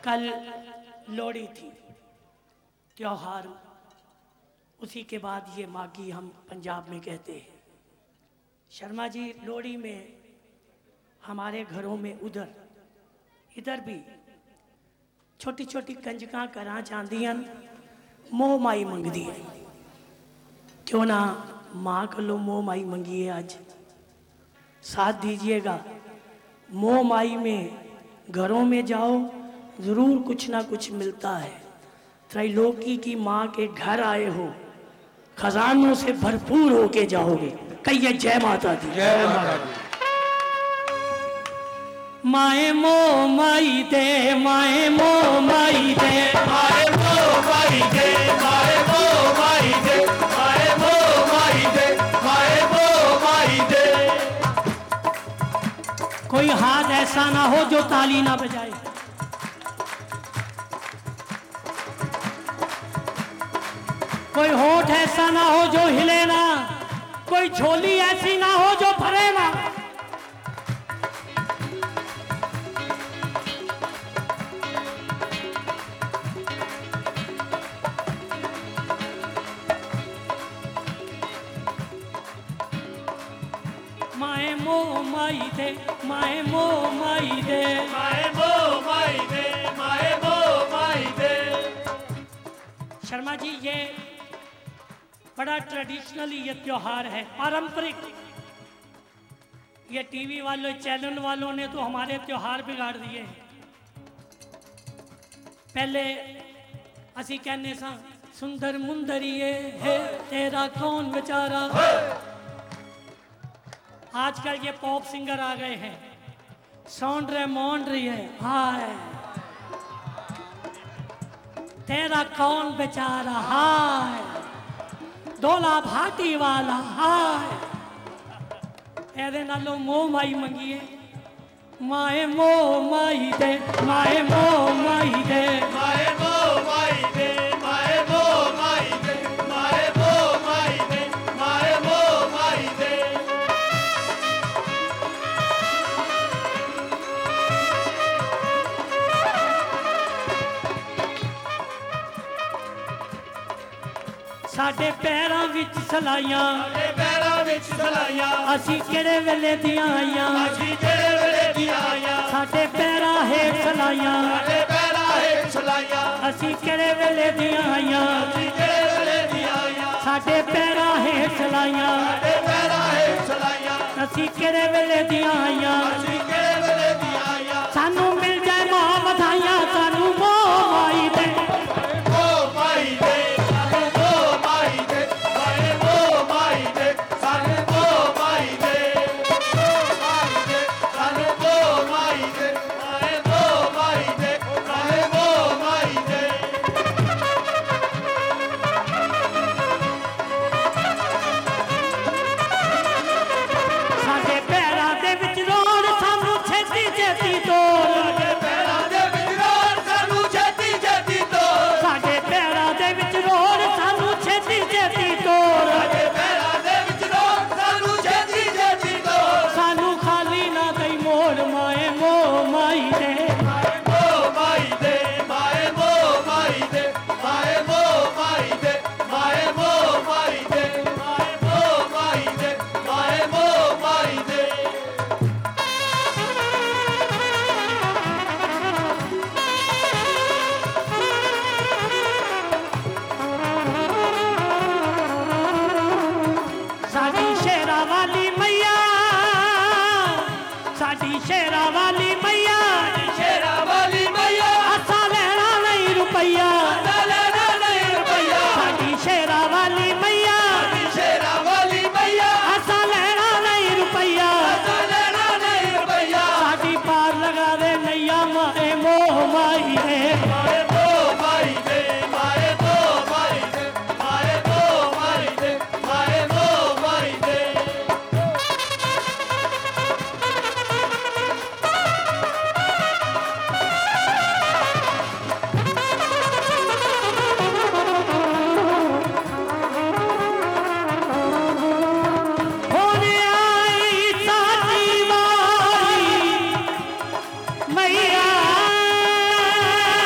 कल लोहड़ी थी, त्योहार, उसी के बाद ये माघी हम पंजाब में कहते हैं। शर्मा जी, लोहड़ी में हमारे घरों में इधर भी छोटी छोटी कंजकां करा चाहदियां, मोह माई मंगदी है। क्यों ना माँ को मोह माई मंगिए, आज साथ दीजिएगा। मोह माई में घरों में जाओ, जरूर कुछ ना कुछ मिलता है। त्रैलोकी की माँ के घर आए हो, खजानों से भरपूर होके जाओगे। कहिए जय माता दी। जय माता दी। माए मोह माई दे, माए मोह माई दे, माए मोह माई दे, माए मोह माई दे, माए मोह माई दे, माए मोह माई दे। कोई हाथ ऐसा ना हो जो ताली ना बजाए। कोई होठ ऐसा ना हो जो हिले ना, कोई झोली ऐसी ना हो जो भरे ना। माए मोह माई दे, माए मोह माई दे, माए मोह माई दे, माए मोह माई दे। शर्मा जी, ये बड़ा ट्रेडिशनली ये त्योहार है, पारंपरिक। ये टीवी वालों, चैनल वालों ने तो हमारे त्योहार बिगाड़ दिए हैं। पहले असी कहने सा सुंदर मुंदरिए है तेरा कौन बेचारा। आजकल ये पॉप सिंगर आ गए हैं, सौंड रहे मौंड रही है, हाय तेरा कौन बेचारा, हाय डोला भाटी वाला, हाय एदे नालों मोह माई मंगिए। माए मोह माई दे, माए मोह माई दे, माए मोह माई दे, माए मोह माई दे, माए मोह माई दे, माए मोह माई दे। साडे पैरां विच सलाइयां, साडे पैरां विच सलाइयां, असी किहड़े वेले दियां आइयां। असीं किहड़े वेले दियां आइयां। साडे पैरां हेठ सलाइयां, साडे पैरां हेठ सलाइयां, असी किहड़े वेले दियां आइयां। असीं किहड़े वेले दियां आइयां। साडे पैरां हेठ सलाइयां, साडे पैरां हेठ सलाइयां, असी किहड़े वेले दियां आइयां। असीं किहड़े वेले दियां आइयां। सानू मिल जाए मां बधाइयां, सानू मोह माई दे। मोह माई दे, सानू मोह माई दे, माए मोह माई दे, सानू मोह माई दे। मोह माई दे, सानू मोह माई दे, माए मोह माई दे, माए मोह माई दे। साडे पैरां दे विच रोड़, सानू छेती छेती तोड़। साडे पैरां दे विच रोड़, सानू छेती छेती तोड़। साडे पैरां दे विच रोड़, सानू छेती छेती तोड़। साडे पैरां दे विच रोड़, सानू छेती छेती तोड़। सानू खाली ना दई मोड़, माए मोह माई दे। माए मोह माई दे, माए मोह माई दे, माए मोह माई दे, माए मोह माई दे, माए मोह माई दे, माए मोह माई दे। साडी शेरा वाली मैया, साडी शेरा वाली मैया, शेरा वाली मैया, असा लेना नहीं रुपया। ना लेना नहीं रुपया। साडी शेरा वाली मैया, शेरा वाली मैया, असा लेना नहीं रुपया। ना लेना नहीं रुपया। साडी पार लगा दे नैया, माए मोह माई दे। माए मोह माई दे, माए मोह माई दे, माए मोह माई दे, माए मोह माई दे। होने आई साडी वाली मैया,